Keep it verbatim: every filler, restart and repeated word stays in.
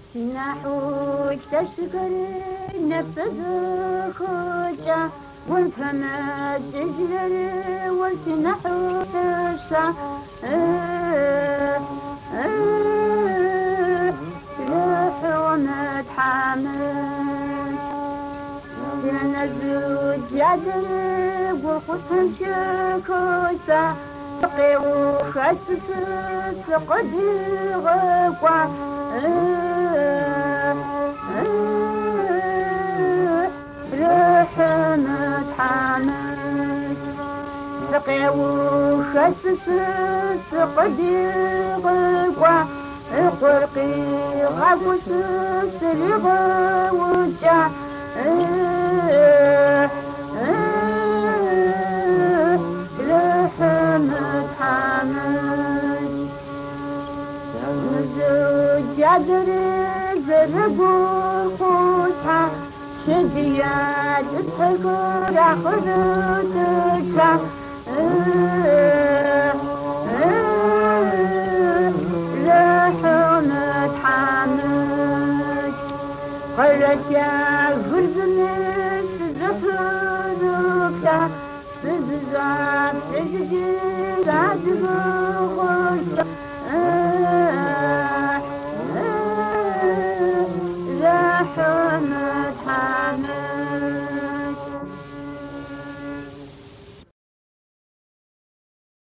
سنحوك تشكر نفس زخوجة والفما تجرر وسنحوك تشا روح ومتحمل سنة زوج يدرب وخصهم شكوسة سقي وخسس سقدي غقوة روح متحمل سقي وخسس سقدي غقوة قرقي غاوس سرغ وجع روح متحمل نزوج يدري زرق وخوصها شجيات اسحق راخذ تجع روح متحمل قررت يا غرزني سزفرك سززات تجدي سعد بخوصة